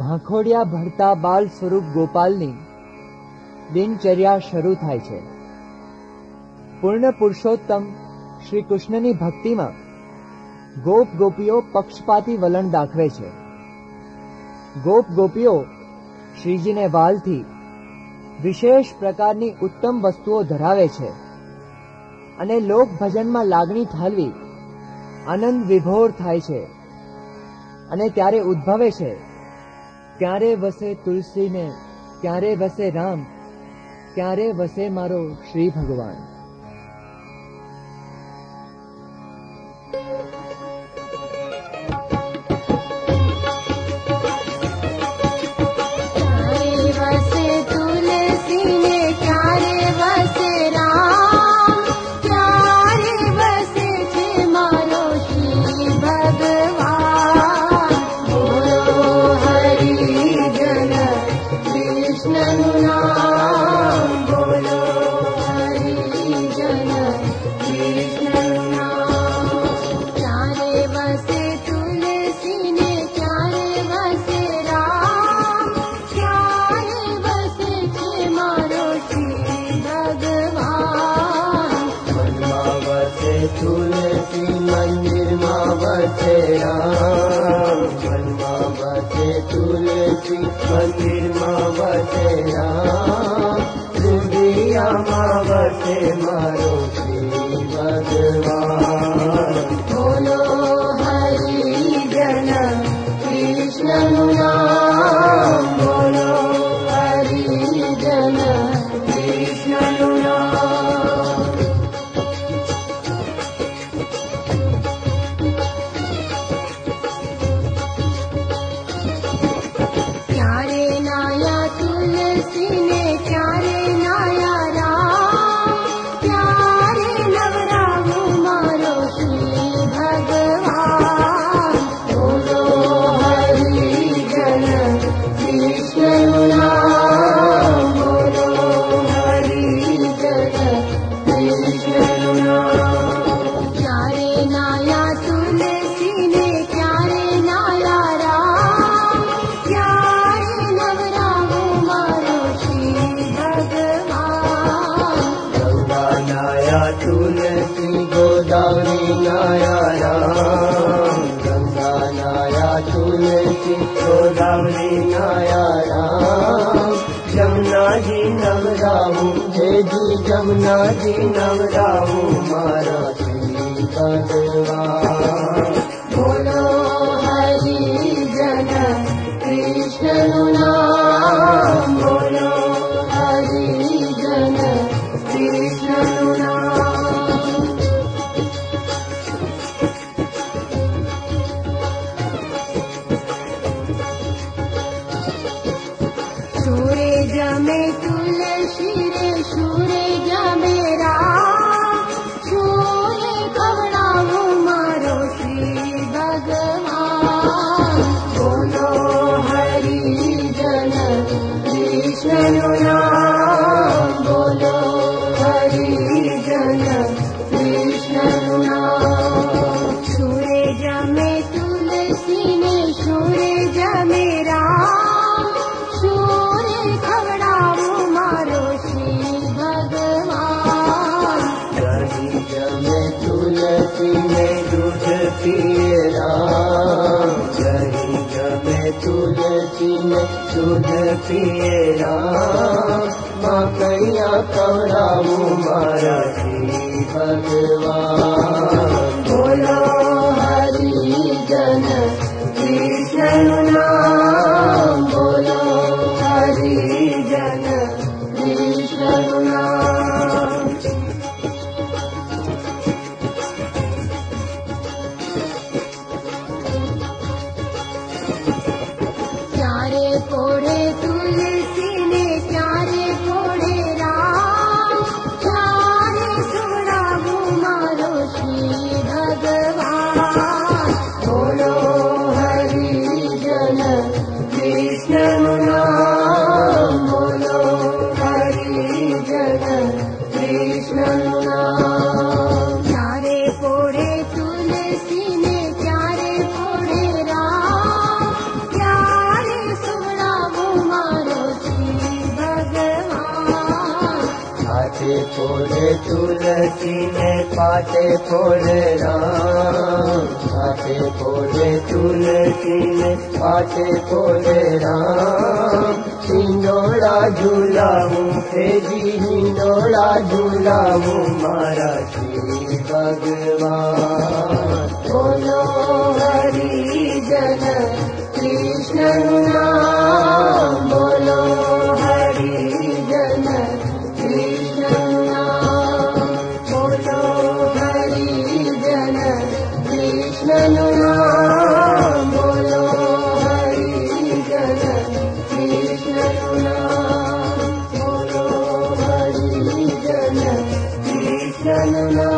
ભાંખોડિયા ભરતા બાલ સ્વરૂપ ગોપાલની દિનચર્યા શરૂ થાય છે. પૂર્ણ પુરુષોત્તમ શ્રી કૃષ્ણની ભક્તિમાં ગોપ ગોપીઓ પક્ષપાતી વલણ દાખવે છે. ગોપ ગોપીઓ શ્રીજીને વાલથી વિશેષ પ્રકારની ઉત્તમ વસ્તુઓ ધરાવે છે અને લોક ભજનમાં લાગણી ઠાલવી આનંદ વિભોર થાય છે અને ત્યારે ઉદ્ભવે છે, ક્યારે વસે તુલસીને, ક્યારે વસે રામ, ક્યારે વસે મારો શ્રી ભગવાન. तुलसी ने प्यारे पोड़े राम, प्यारे पाटे फोड़े तुलसी ने पाटे फोड़े राम, पाटे फोड़े तुलसी ने पाटे फोड़े राम। हिंडोला झूलाऊं हे जी हिंडोला झूलाऊं मारा श्री भगवान। बोलो हरि जन कृष्ण नाम, बोलो हरि जन कृष्ण नाम, बोलो हरि जन कृष्ण नाम, बोलो हरि जन कृष्ण नाम, बोलो हरि जन कृष्ण नाम।